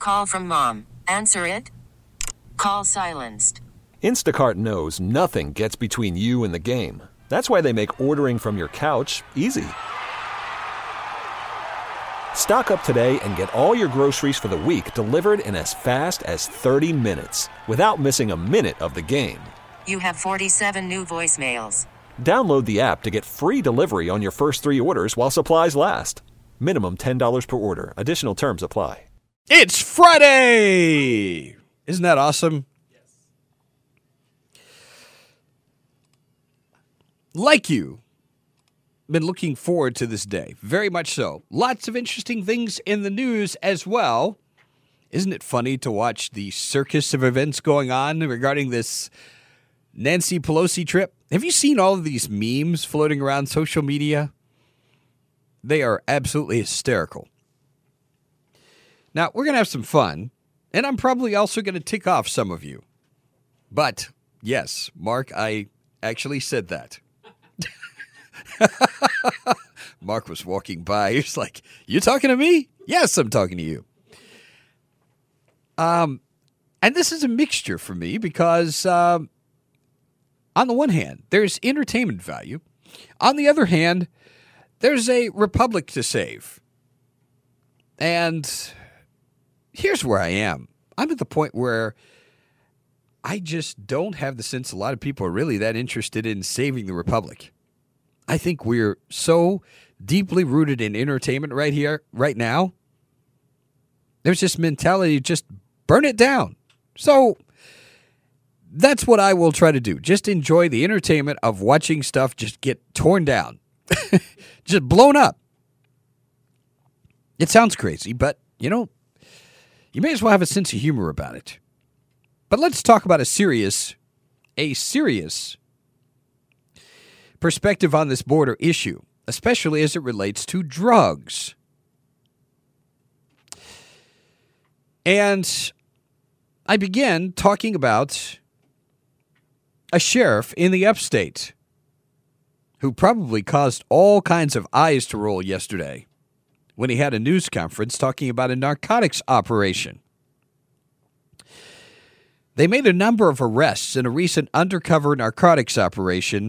Call from mom. Answer it. Call silenced. Instacart knows nothing gets between you and the game. That's why they make ordering from your couch easy. Stock up today and get all your groceries for the week delivered in as fast as 30 minutes without missing a minute of the game. You have 47 new voicemails. Download the app to get free delivery on your first 3 orders while supplies last. Minimum $10 per order. Additional terms apply. It's Friday! Isn't that awesome? Yes. Like you, been looking forward to this day. Very much so. Lots of interesting things in the news as well. Isn't it funny to watch the circus of events going on regarding this Nancy Pelosi trip? Have you seen all of these memes floating around social media? They are absolutely hysterical. Now, we're going to have some fun, and I'm probably also going to tick off some of you. But, yes, Mark, I actually said that. Mark was walking by. He was like, "You talking to me?" "Yes, I'm talking to you." And this is a mixture for me because, on the one hand, there's entertainment value. On the other hand, there's a republic to save. And here's where I am. I'm at the point where I just don't have the sense a lot of people are really that interested in saving the republic. I think we're so deeply rooted in entertainment right here, right now. There's this mentality, just burn it down. So that's what I will try to do. Just enjoy the entertainment of watching stuff just get torn down. Just blown up. It sounds crazy, but, you may as well have a sense of humor about it. But let's talk about a serious perspective on this border issue, especially as it relates to drugs. And I began talking about a sheriff in the upstate who probably caused all kinds of eyes to roll yesterday when he had a news conference talking about a narcotics operation. They made a number of arrests in a recent undercover narcotics operation,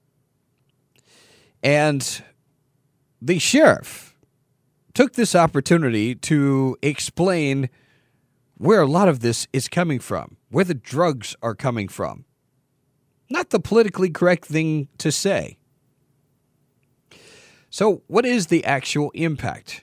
and the sheriff took this opportunity to explain where a lot of this is coming from, where the drugs are coming from. Not the politically correct thing to say. So, what is the actual impact?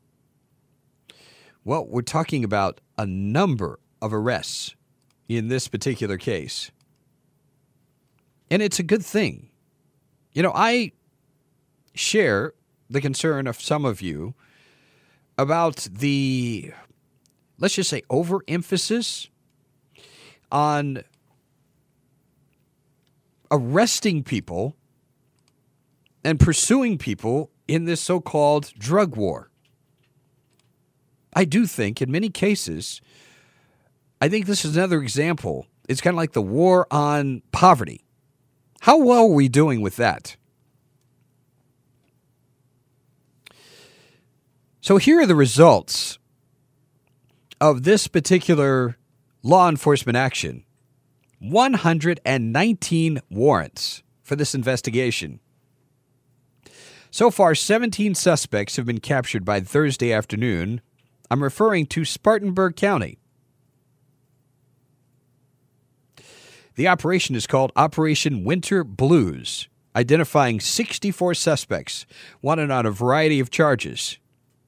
Well, we're talking about a number of arrests in this particular case. And it's a good thing. I share the concern of some of you about the, let's just say, overemphasis on arresting people and pursuing people in this so-called drug war. I do think, in many cases, I think this is another example. It's kind of like the war on poverty. How well are we doing with that? So here are the results of this particular law enforcement action. 119 warrants for this investigation. So far, 17 suspects have been captured by Thursday afternoon. I'm referring to Spartanburg County. The operation is called Operation Winter Blues, identifying 64 suspects wanted on a variety of charges.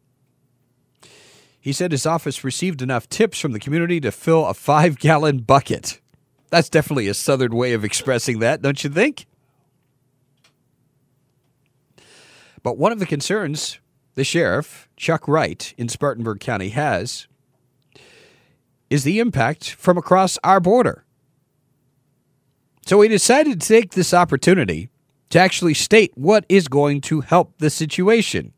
He said his office received enough tips from the community to fill a 5-gallon bucket. That's definitely a southern way of expressing that, don't you think? But one of the concerns the sheriff, Chuck Wright, in Spartanburg County has is the impact from across our border. So he decided to take this opportunity to actually state what is going to help the situation.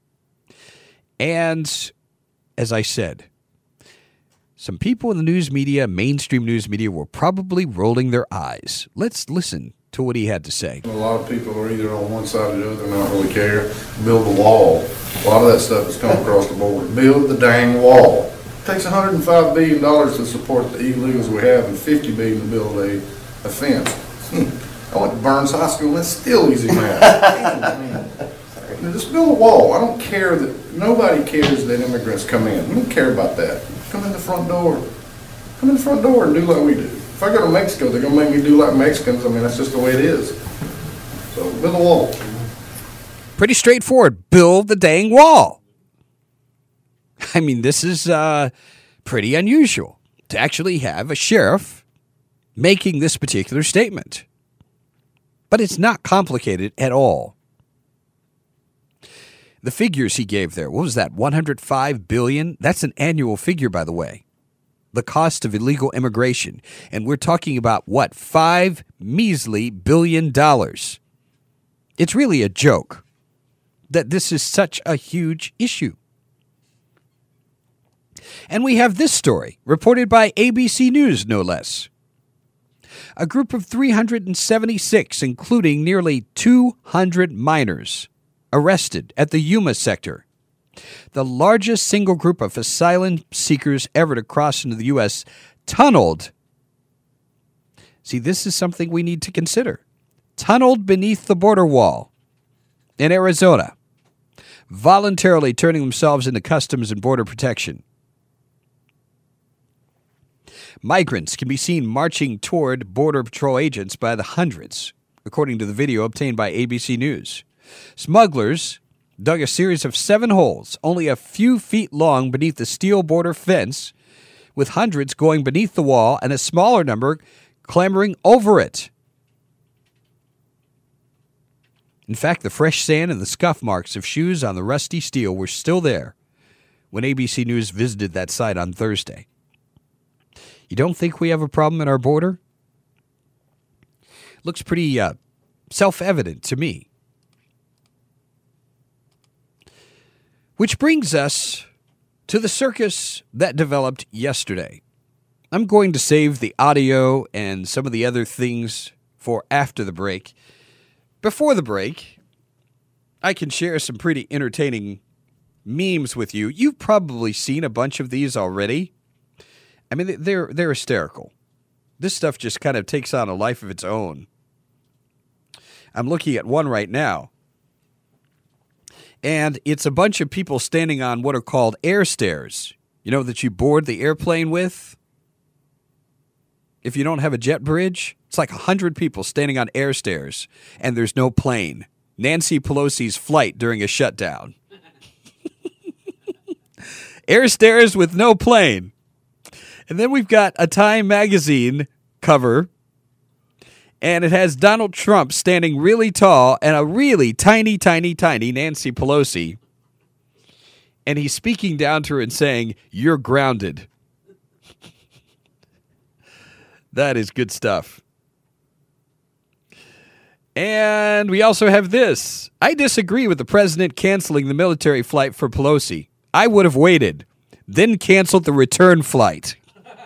And as I said, some people in the news media, mainstream news media, were probably rolling their eyes. Let's listen to what he had to say. A lot of people are either on one side or the other and don't really care. Build a wall. A lot of that stuff is coming across the border. Build the dang wall. It takes $105 billion to support the illegals we have and $50 billion to build a fence. I went to Burns High School and it's still easy math. Just build a wall. I don't care that, nobody cares that immigrants come in. We don't care about that. Come in the front door. Come in the front door and do like we do. If I go to Mexico, they're going to make me do like Mexicans. I mean, that's just the way it is. So build a wall. Pretty straightforward. Build the dang wall. I mean, this is pretty unusual to actually have a sheriff making this particular statement. But it's not complicated at all. The figures he gave there, what was that, $105 billion? That's an annual figure, by the way. The cost of illegal immigration. And we're talking about, what, $5 measly billion. It's really a joke that this is such a huge issue. And we have this story, reported by ABC News, no less. A group of 376, including nearly 200 minors, arrested at the Yuma sector, the largest single group of asylum seekers ever to cross into the U.S., tunneled. See, this is something we need to consider. Tunneled beneath the border wall in Arizona, voluntarily turning themselves into Customs and Border Protection. Migrants can be seen marching toward Border Patrol agents by the hundreds, according to the video obtained by ABC News. Smugglers dug a series of 7 holes, only a few feet long, beneath the steel border fence, with hundreds going beneath the wall and a smaller number clambering over it. In fact, the fresh sand and the scuff marks of shoes on the rusty steel were still there when ABC News visited that site on Thursday. You don't think we have a problem at our border? Looks pretty self-evident to me. Which brings us to the circus that developed yesterday. I'm going to save the audio and some of the other things for after the break. Before the break, I can share some pretty entertaining memes with you. You've probably seen a bunch of these already. I mean, they're hysterical. This stuff just kind of takes on a life of its own. I'm looking at one right now. And it's a bunch of people standing on what are called air stairs. You know, that you board the airplane with? If you don't have a jet bridge, it's like 100 people standing on air stairs, and there's no plane. Nancy Pelosi's flight during a shutdown. Air stairs with no plane. And then we've got a Time magazine cover, and it has Donald Trump standing really tall and a really tiny, tiny, tiny Nancy Pelosi. And he's speaking down to her and saying, "You're grounded." That is good stuff. And we also have this. I disagree with the president canceling the military flight for Pelosi. I would have waited, then canceled the return flight.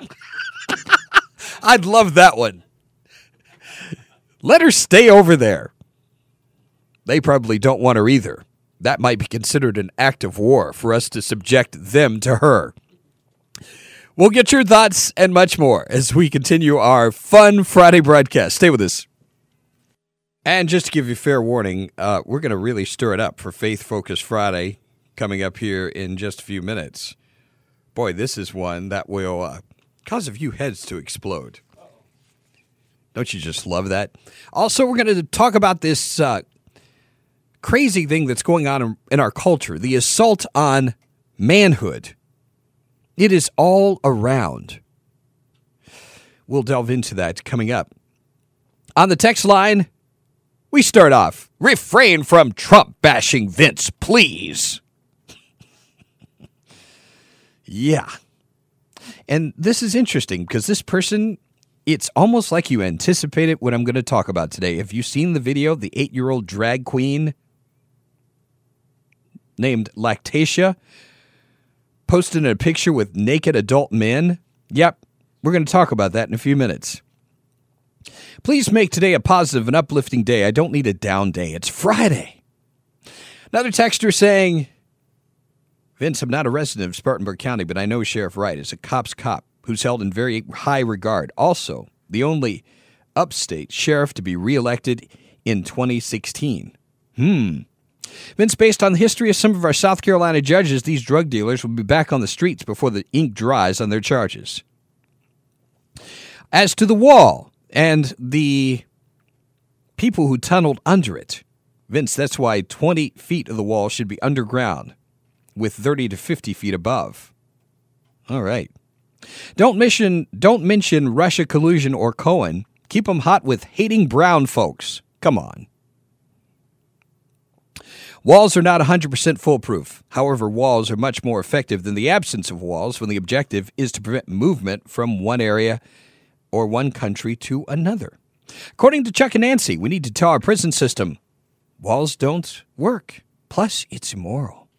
I'd love that one. Let her stay over there. They probably don't want her either. That might be considered an act of war for us to subject them to her. We'll get your thoughts and much more as we continue our fun Friday broadcast. Stay with us. And just to give you fair warning, we're going to really stir it up for Faith Focus Friday coming up here in just a few minutes. Boy, this is one that will cause a few heads to explode. Don't you just love that? Also, we're going to talk about this crazy thing that's going on in our culture, the assault on manhood. It is all around. We'll delve into that coming up. On the text line, we start off, refrain from Trump bashing Vince, please. Yeah. And this is interesting because this person, it's almost like you anticipated what I'm going to talk about today. Have you seen the video, the 8-year-old drag queen named Lactatia posted a picture with naked adult men? Yep, we're going to talk about that in a few minutes. Please make today a positive and uplifting day. I don't need a down day. It's Friday. Another texter saying, Vince, I'm not a resident of Spartanburg County, but I know Sheriff Wright is a cop's cop who's held in very high regard. Also, the upstate sheriff to be reelected in 2016. Vince, based on the history of some of our South Carolina judges, these drug dealers will be back on the streets before the ink dries on their charges. As to the wall and the people who tunneled under it, Vince, that's why 20 feet of the wall should be underground with 30 to 50 feet above. All right. Don't mention Russia collusion or Cohen. Keep them hot with hating brown folks. Come on. Walls are not 100% foolproof. However, walls are much more effective than the absence of walls when the objective is to prevent movement from one area or one country to another. According to Chuck and Nancy, we need to tell our prison system, walls don't work. Plus, it's immoral.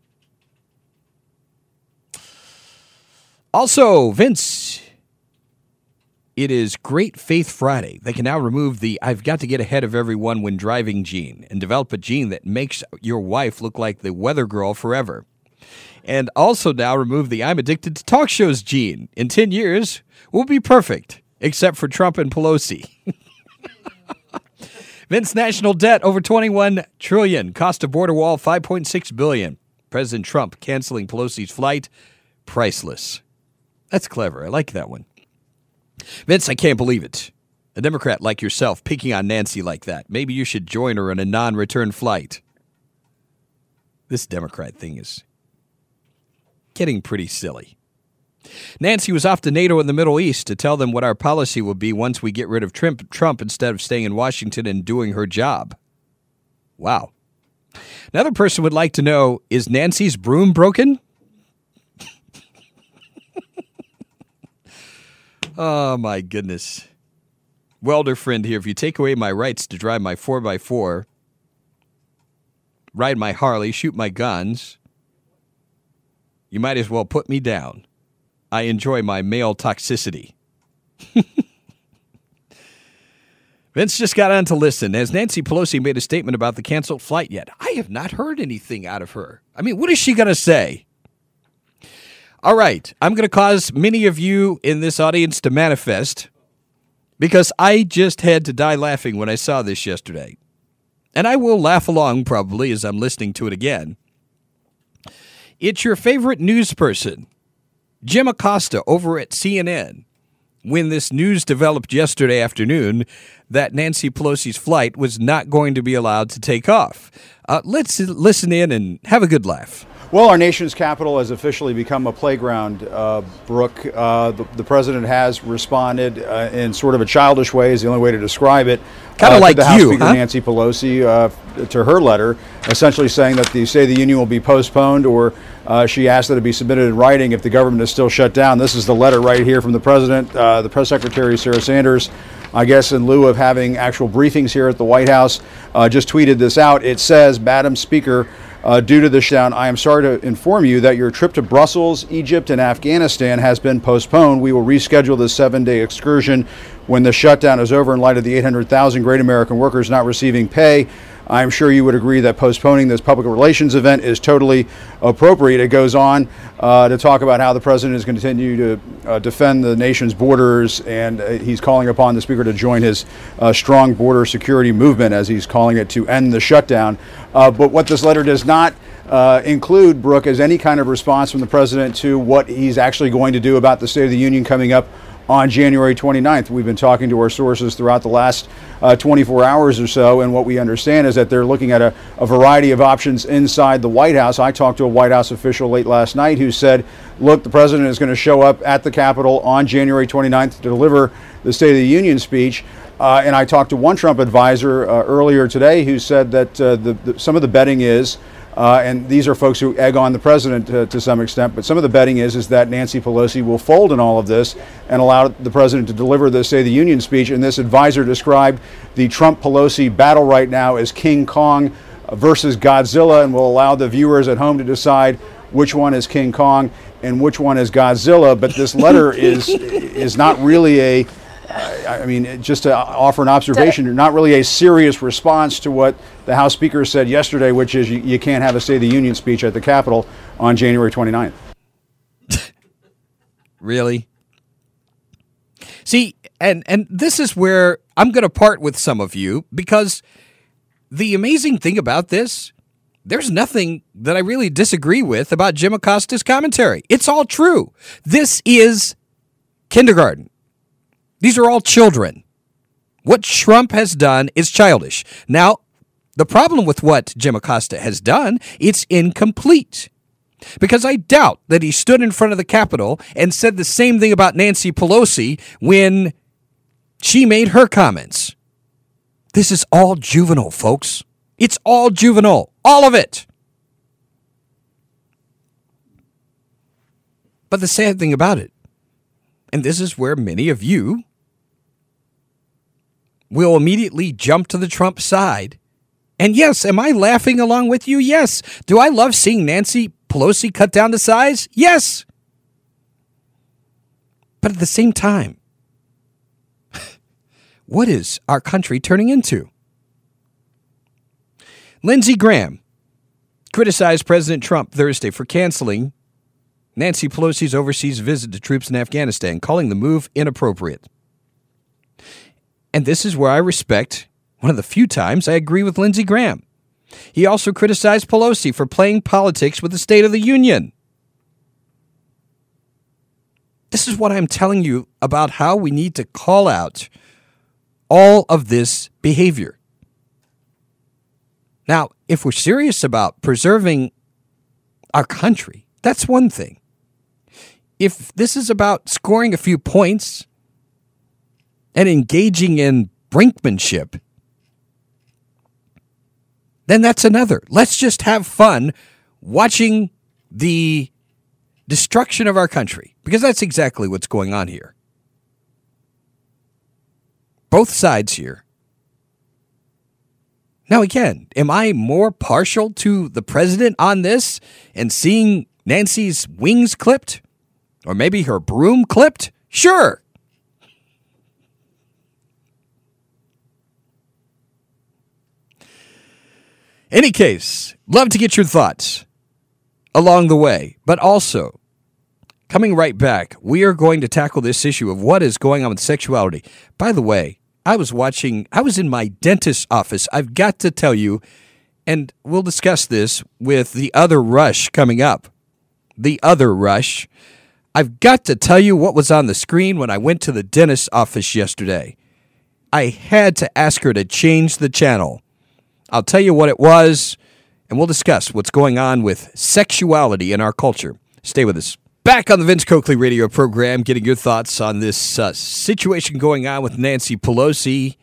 Also, Vince, it is Great Faith Friday. They can now remove the I've got to get ahead of everyone when driving gene and develop a gene that makes your wife look like the weather girl forever. And also now remove the I'm addicted to talk shows gene. In 10 years, we'll be perfect, except for Trump and Pelosi. Vince, national debt over $21 trillion. Cost of border wall, $5.6 billion. President Trump canceling Pelosi's flight. Priceless. That's clever. I like that one. Vince, I can't believe it. A Democrat like yourself picking on Nancy like that. Maybe you should join her on a non-return flight. This Democrat thing is getting pretty silly. Nancy was off to NATO in the Middle East to tell them what our policy will be once we get rid of Trump instead of staying in Washington and doing her job. Wow. Another person would like to know, is Nancy's broom broken? Oh, my goodness. Welder friend here, if you take away my rights to drive my 4x4, ride my Harley, shoot my guns, you might as well put me down. I enjoy my male toxicity. Vince just got on to listen. Has Nancy Pelosi made a statement about the canceled flight yet? I have not heard anything out of her. I mean, what is she going to say? All right, I'm going to cause many of you in this audience to manifest because I just had to die laughing when I saw this yesterday. And I will laugh along probably as I'm listening to it again. It's your favorite news person, Jim Acosta over at CNN, when this news developed yesterday afternoon that Nancy Pelosi's flight was not going to be allowed to take off. Let's listen in and have a good laugh. Well, our nation's capital has officially become a playground, Brooke. The president has responded in sort of a childish way, is the only way to describe it. Kind of like to the House you, Speaker huh? Nancy Pelosi, to her letter, essentially saying that the State of the Union will be postponed, or she asked that it be submitted in writing if the government is still shut down. This is the letter right here from the president. The press secretary, Sarah Sanders, I guess in lieu of having actual briefings here at the White House, just tweeted this out. It says, Madam Speaker, due to the shutdown, I am sorry to inform you that your trip to Brussels, Egypt, and Afghanistan has been postponed. We will reschedule this 7-day excursion when the shutdown is over in light of the 800,000 great American workers not receiving pay. I'm sure you would agree that postponing this public relations event is totally appropriate. It goes on to talk about how the president is going to continue to defend the nation's borders, and he's calling upon the speaker to join his strong border security movement, as he's calling it, to end the shutdown. But what this letter does not include, Brooke, is any kind of response from the president to what he's actually going to do about the State of the Union coming up on January 29th. We've been talking to our sources throughout the last 24 hours or so, and what we understand is that they're looking at a variety of options inside the White House. I talked to a White House official late last night who said, look, the president is going to show up at the Capitol on January 29th to deliver the State of the Union speech. And I talked to one Trump advisor earlier today who said that some of the betting is, and these are folks who egg on the president to some extent, but some of the betting is that Nancy Pelosi will fold in all of this and allow the president to deliver the State of the Union speech. And this advisor described the Trump-Pelosi battle right now as King Kong versus Godzilla, and will allow the viewers at home to decide which one is King Kong and which one is Godzilla. But this letter is not really I mean, just to offer an observation, not really a serious response to what the House Speaker said yesterday, which is you can't have a State of the Union speech at the Capitol on January 29th. Really? See, and this is where I'm going to part with some of you, because the amazing thing about this, there's nothing that I really disagree with about Jim Acosta's commentary. It's all true. This is kindergarten. These are all children. What Trump has done is childish. Now, the problem with what Jim Acosta has done, it's incomplete. Because I doubt that he stood in front of the Capitol and said the same thing about Nancy Pelosi when she made her comments. This is all juvenile, folks. It's all juvenile. All of it. But the sad thing about it, and this is where many of you will immediately jump to the Trump side. And yes, am I laughing along with you? Yes. Do I love seeing Nancy Pelosi cut down to size? Yes. But at the same time, what is our country turning into? Lindsey Graham criticized President Trump Thursday for canceling Nancy Pelosi's overseas visit to troops in Afghanistan, calling the move inappropriate. And this is where I respect one of the few times I agree with Lindsey Graham. He also criticized Pelosi for playing politics with the State of the Union. This is what I'm telling you about how we need to call out all of this behavior. Now, if we're serious about preserving our country, that's one thing. If this is about scoring a few points and engaging in brinkmanship, then that's another. Let's just have fun watching the destruction of our country, because that's exactly what's going on here. Both sides here. Now, again, am I more partial to the president on this and seeing Nancy's wings clipped? Or maybe her broom clipped? Sure. Any case, love to get your thoughts along the way. But also, coming right back, we are going to tackle this issue of what is going on with sexuality. By the way, I was in my dentist's office. I've got to tell you, and we'll discuss this with the other Rush coming up. The other Rush. I've got to tell you what was on the screen when I went to the dentist's office yesterday. I had to ask her to change the channel. I'll tell you what it was, and we'll discuss what's going on with sexuality in our culture. Stay with us. Back on the Vince Coakley radio program, getting your thoughts on this situation going on with Nancy Pelosi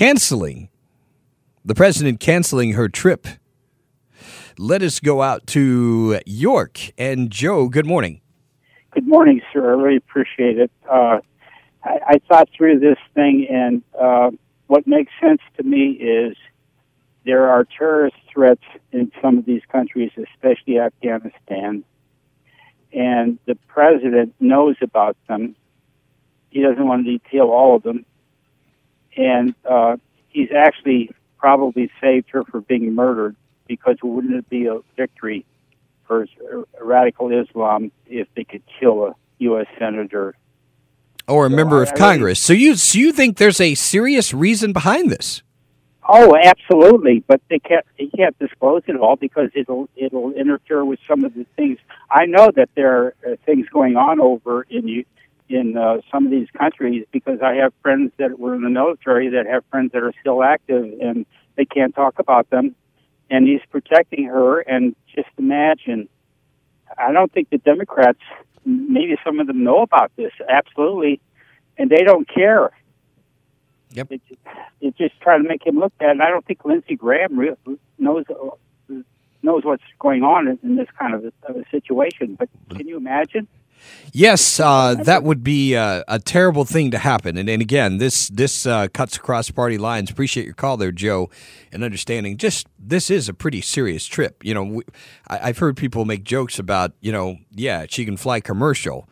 the president canceling her trip. Let us go out to York. And Joe, good morning. Good morning, sir. I really appreciate it. I thought through this thing, and what makes sense to me is there are terrorist threats in some of these countries, especially Afghanistan, and the president knows about them. He doesn't want to detail all of them, and he's actually probably saved her from being murdered, because wouldn't it be a victory for radical Islam if they could kill a U.S. senator or a member of Congress? So you think there's a serious reason behind this? Oh, absolutely, but he can't disclose it all because it'll interfere with some of the things. I know that there are things going on over in some of these countries, because I have friends that were in the military that have friends that are still active, and they can't talk about them. And he's protecting her, and just imagine, I don't think the Democrats, maybe some of them know about this, absolutely, and they don't care. Yep. It's just trying to make him look bad, and I don't think Lindsey Graham knows what's going on in this kind of a situation. But can you imagine? Yes, that would be a terrible thing to happen. And again, this cuts across party lines. Appreciate your call there, Joe, and understanding. Just this is a pretty serious trip. You know, I've heard people make jokes about, she can fly commercial.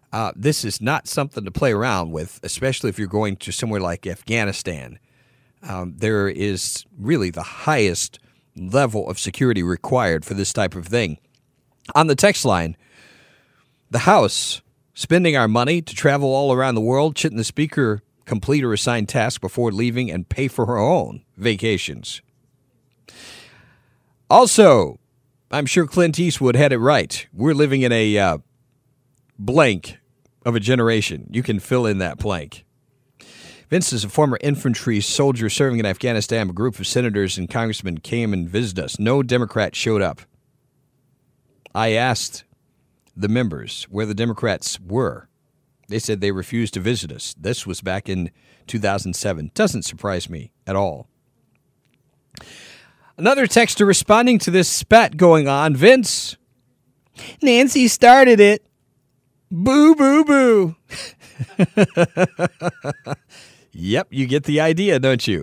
This is not something to play around with, especially if you're going to somewhere like Afghanistan. There is really the highest level of security required for this type of thing. On the text line, the House spending our money to travel all around the world. Shouldn't the Speaker complete her assigned task before leaving and pay for her own vacations? Also, I'm sure Clint Eastwood had it right. We're living in a blank of a generation. You can fill in that blank. Vince is a former infantry soldier serving in Afghanistan. A group of senators and congressmen came and visited us. No Democrat showed up. I asked the members where the Democrats were. They said they refused to visit us. This was back in 2007. Doesn't surprise me at all. Another texter responding to this spat going on. Vince, Nancy started it. Boo, boo, boo. Yep, you get the idea, don't you?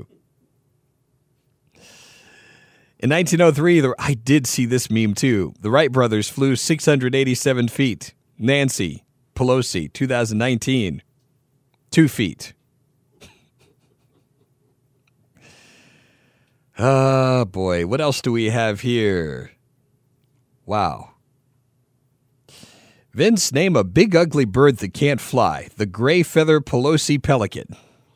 In 1903, I did see this meme too. The Wright brothers flew 687 feet. Nancy Pelosi, 2019, 2 feet. Oh, boy. What else do we have here? Wow. Vince, name a big ugly bird that can't fly. The gray feather Pelosi pelican.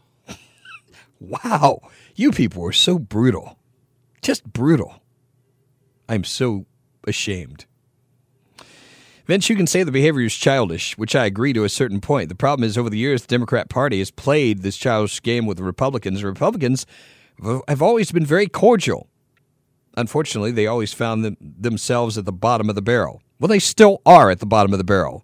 Wow. You people are so brutal. Just brutal. I'm so ashamed. Vince, you can say the behavior is childish, which I agree to a certain point. The problem is over the years, the Democrat Party has played this childish game with the Republicans. Republicans have always been very cordial. Unfortunately, they always found themselves at the bottom of the barrel. Well, they still are at the bottom of the barrel.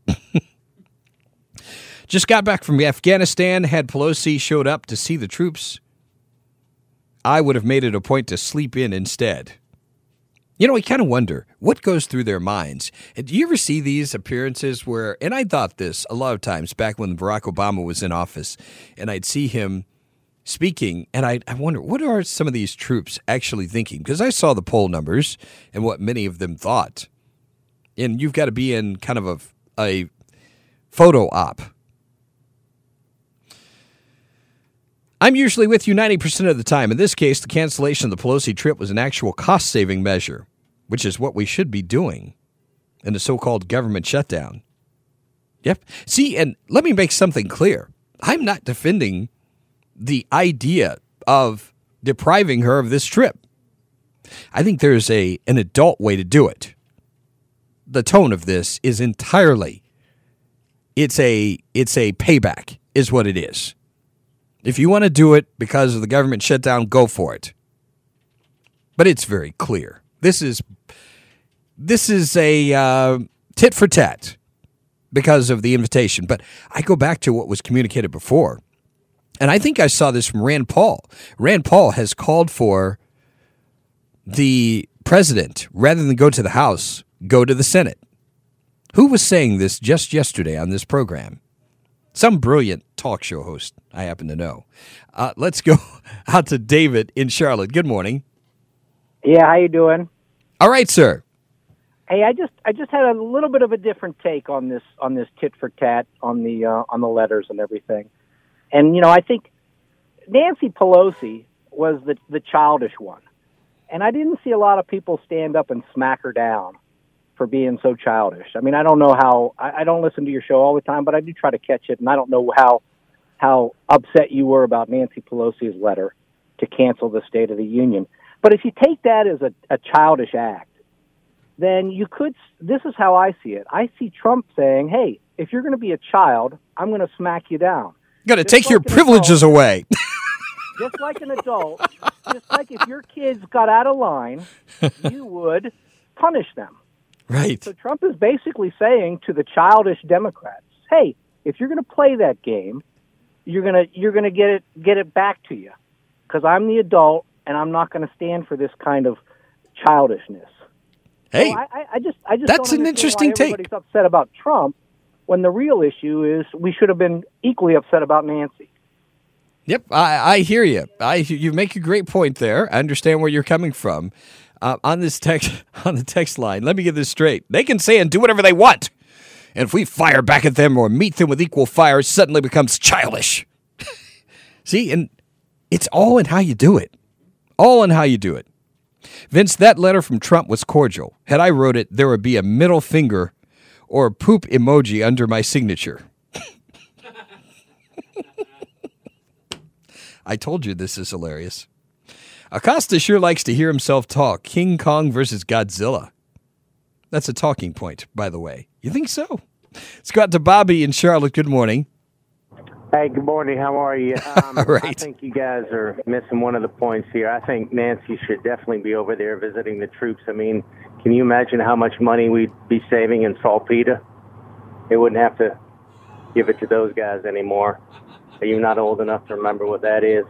Just got back from Afghanistan, had Pelosi showed up to see the troops. I would have made it a point to sleep in instead. You know, I kind of wonder what goes through their minds. And do you ever see these appearances where, and I thought this a lot of times back when Barack Obama was in office, and I'd see him speaking, and I wonder, what are some of these troops actually thinking? Because I saw the poll numbers and what many of them thought. And you've got to be in kind of a photo op. I'm usually with you 90% of the time. In this case, the cancellation of the Pelosi trip was an actual cost-saving measure, which is what we should be doing in the so-called government shutdown. Yep. See, and let me make something clear. I'm not defending the idea of depriving her of this trip. I think there's an adult way to do it. The tone of this is entirely, it's a payback, is what it is. If you want to do it because of the government shutdown, go for it. But it's very clear. This is a tit for tat because of the invitation. But I go back to what was communicated before. And I think I saw this from Rand Paul. Rand Paul has called for the president, rather than go to the House, go to the Senate. Who was saying this just yesterday on this program? Some brilliant talk show host, I happen to know. Let's go out to David in Charlotte. Good morning. Yeah, how you doing? All right, sir. Hey, I just had a little bit of a different take on this tit for tat on the letters and everything. And you know, I think Nancy Pelosi was the childish one, and I didn't see a lot of people stand up and smack her down for being so childish. I mean, I don't know how, I don't listen to your show all the time, but I do try to catch it, and I don't know how upset you were about Nancy Pelosi's letter to cancel the State of the Union. But if you take that as a childish act, then you could, this is how I see it. I see Trump saying, hey, if you're going to be a child, I'm going to smack you down. You're going to take your privileges away. Just like an adult, just like if your kids got out of line, you would punish them. Right. So Trump is basically saying to the childish Democrats, hey, if you're going to play that game, you're going to get it back to you, because I'm the adult and I'm not going to stand for this kind of childishness. Hey, so I just that's don't an interesting why take. Everybody's upset about Trump when the real issue is we should have been equally upset about Nancy. Yep, I hear you. You make a great point there. I understand where you're coming from. On the text line, let me get this straight. They can say and do whatever they want. And if we fire back at them or meet them with equal fire, it suddenly becomes childish. See, and it's all in how you do it. All in how you do it. Vince, that letter from Trump was cordial. Had I wrote it, there would be a middle finger or a poop emoji under my signature. I told you this is hilarious. Acosta sure likes to hear himself talk. King Kong versus Godzilla. That's a talking point, by the way. You think so? Let's go out to Bobby in Charlotte. Good morning. Hey, good morning. How are you? All right. I think you guys are missing one of the points here. I think Nancy should definitely be over there visiting the troops. I mean, can you imagine how much money we'd be saving in saltpeter? They wouldn't have to give it to those guys anymore. Are you not old enough to remember what that is?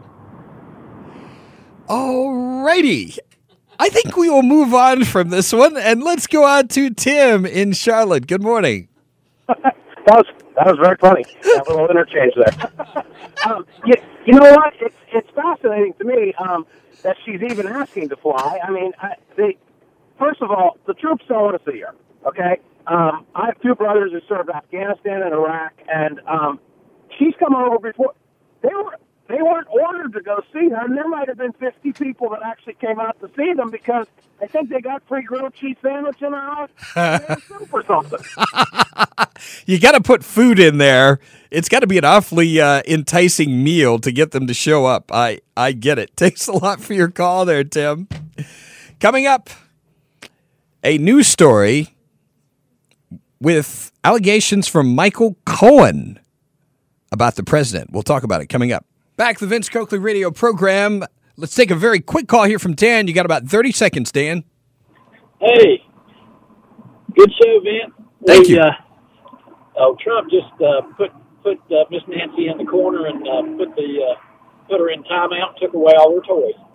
All righty. I think we will move on from this one, and let's go on to Tim in Charlotte. Good morning. That was very funny. That little interchange there. You know what? It's fascinating to me that she's even asking to fly. I mean, first of all, the troops don't want to see her. Okay, I have two brothers who served Afghanistan and Iraq, and she's come over before. They weren't ordered to go see her, and there might have been 50 people that actually came out to see them because I think they got free grilled cheese sandwich in the house and soup or something. You got to put food in there. It's got to be an awfully enticing meal to get them to show up. I get it. Thanks a lot for your call there, Tim. Coming up, a news story with allegations from Michael Cohen about the president. We'll talk about it coming up. Back to the Vince Coakley radio program. Let's take a very quick call here from Dan. You got about 30 seconds, Dan. Hey, good show, Vince. Thank you. Trump just put Miss Nancy in the corner and put her in timeout, took away all her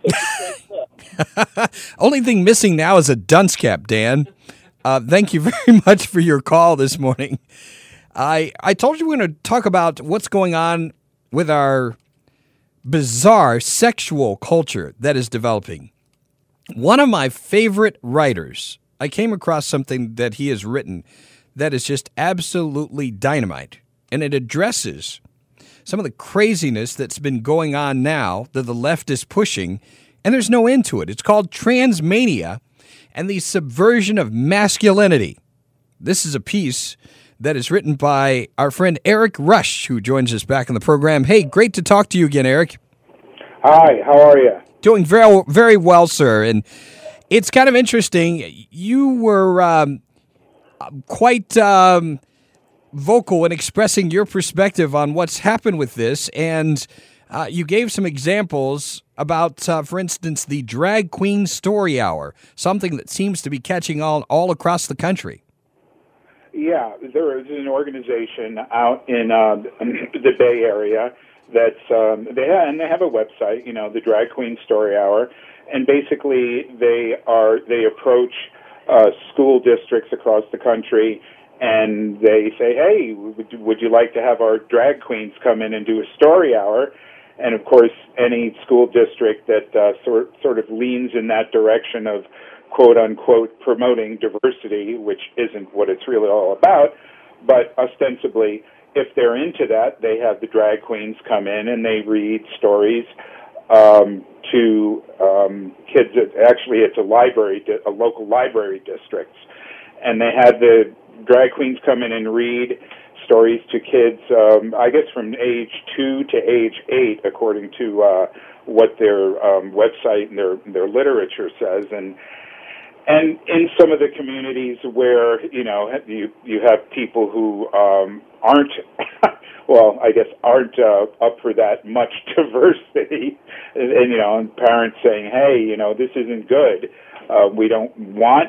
toys. Only thing missing now is a dunce cap, Dan. Thank you very much for your call this morning. I told you we're going to talk about what's going on with our bizarre sexual culture that is developing. One of my favorite writers, I came across something that he has written that is just absolutely dynamite, and it addresses some of the craziness that's been going on now that the left is pushing, and there's no end to it. It's called Transmania and the Subversion of Masculinity. This is a piece that is written by our friend Eric Rush, who joins us back in the program. Hey, great to talk to you again, Eric. Hi, how are you? Doing very, very well, sir. And it's kind of interesting. You were quite vocal in expressing your perspective on what's happened with this, and you gave some examples about, for instance, the Drag Queen Story Hour, something that seems to be catching on all across the country. Yeah, there is an organization out in the Bay Area that's they have a website, the Drag Queen Story Hour, and basically they approach school districts across the country and they say, hey, would you like to have our drag queens come in and do a story hour? And of course, any school district that sort of leans in that direction of quote-unquote promoting diversity, which isn't what it's really all about, but ostensibly, if they're into that, they have the drag queens come in and they read stories to kids. Actually, it's a local library districts, and they had the drag queens come in and read stories to kids, I guess from age 2 to age 8, according to what their website and their literature says, and in some of the communities where, you have people who aren't, well, I guess aren't up for that much diversity, and parents saying, hey, this isn't good. We don't want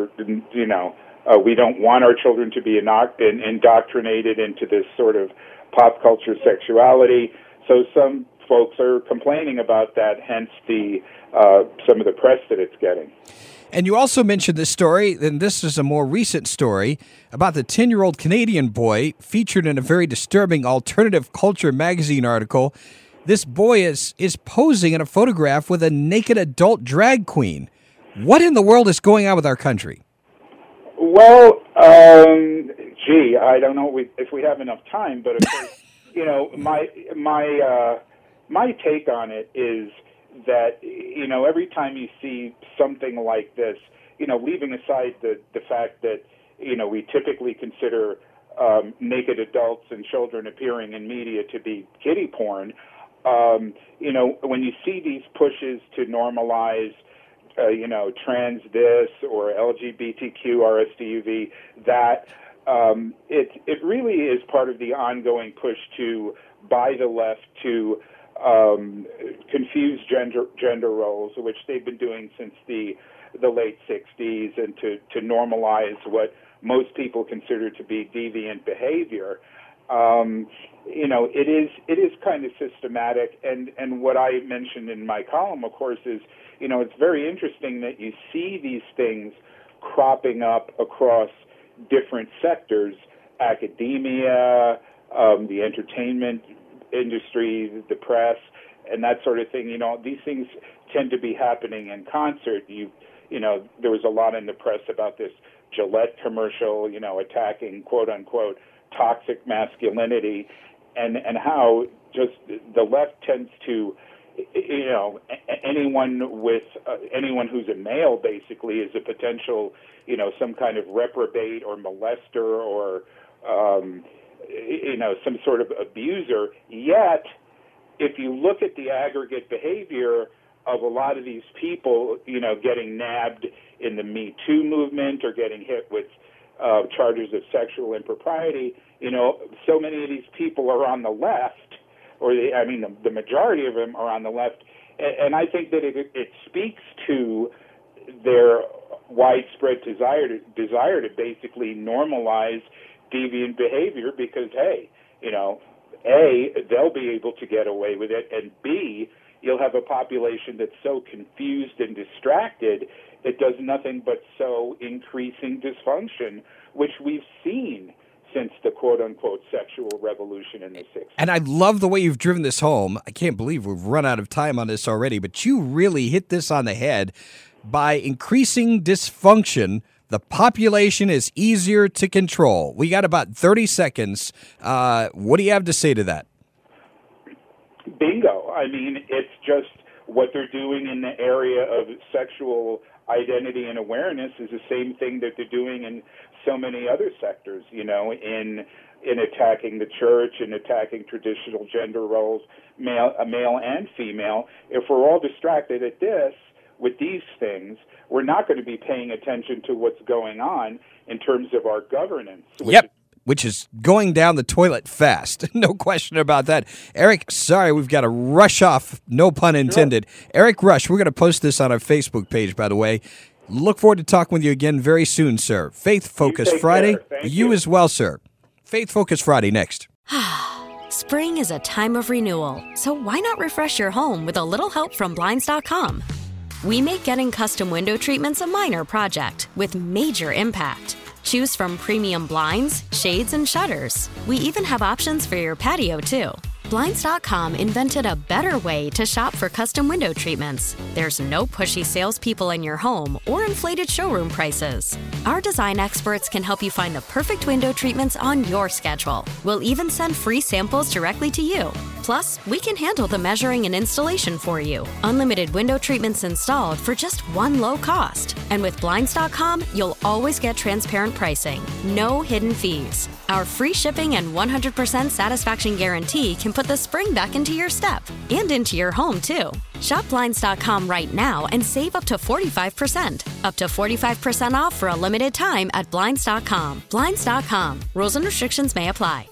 our children to be indoctrinated into this sort of pop culture sexuality. So some folks are complaining about that, hence some of the press that it's getting. And you also mentioned this story, and this is a more recent story, about the 10-year-old Canadian boy featured in a very disturbing Alternative Culture magazine article. This boy is posing in a photograph with a naked adult drag queen. What in the world is going on with our country? Well, Gee, I don't know if we have enough time, but of course, you know, my take on it is that, you know, every time you see something like this, you know, leaving aside the fact that, you know, we typically consider naked adults and children appearing in media to be kiddie porn, you know, when you see these pushes to normalize, you know, trans this or LGBTQ, RSDUV, that, it really is part of the ongoing push by the left to confuse gender roles, which they've been doing since the late 60s, and to normalize what most people consider to be deviant behavior. You know, it is kind of systematic, and what I mentioned in my column, of course, is, you know, it's very interesting that you see these things cropping up across different sectors, academia, the entertainment industry, the press, and that sort of thing. You know, these things tend to be happening in concert. You know, there was a lot in the press about this Gillette commercial, you know, attacking, quote unquote, toxic masculinity, and how just the left tends to, you know, anyone who's a male basically is a potential, you know, some kind of reprobate or molester or, you know, some sort of abuser. Yet, if you look at the aggregate behavior of a lot of these people, you know, getting nabbed in the Me Too movement or getting hit with charges of sexual impropriety, you know, so many of these people are on the left, or the majority of them are on the left, and I think that it speaks to their widespread desire to basically normalize deviant behavior, because, hey, you know, A, they'll be able to get away with it, and B, you'll have a population that's so confused and distracted, it does nothing but sow increasing dysfunction, which we've seen since the quote-unquote sexual revolution in the 60s. And I love the way you've driven this home. I can't believe we've run out of time on this already, but you really hit this on the head. By increasing dysfunction, the population is easier to control. We got about 30 seconds. What do you have to say to that? Bingo. I mean, it's just what they're doing in the area of sexual identity and awareness is the same thing that they're doing in so many other sectors, you know, in attacking the church and attacking traditional gender roles, male and female. If we're all distracted at this, with these things, we're not going to be paying attention to what's going on in terms of our governance. Which is going down the toilet fast. No question about that. Eric, sorry, we've got to rush off. No pun intended. Sure. Eric Rush, we're going to post this on our Facebook page, by the way. Look forward to talking with you again very soon, sir. Faith Focus Friday. You as well, sir. Faith Focus Friday next. Spring is a time of renewal, so why not refresh your home with a little help from Blinds.com? We make getting custom window treatments a minor project with major impact. Choose from premium blinds, shades, and shutters. We even have options for your patio, too. Blinds.com invented a better way to shop for custom window treatments. There's no pushy salespeople in your home or inflated showroom prices. Our design experts can help you find the perfect window treatments on your schedule. We'll even send free samples directly to you. Plus, we can handle the measuring and installation for you. Unlimited window treatments installed for just one low cost. And with Blinds.com, you'll always get transparent pricing. No hidden fees. Our free shipping and 100% satisfaction guarantee can put the spring back into your step and into your home, too. Shop Blinds.com right now and save up to 45%. Up to 45% off for a limited time at Blinds.com. Blinds.com. Rules and restrictions may apply.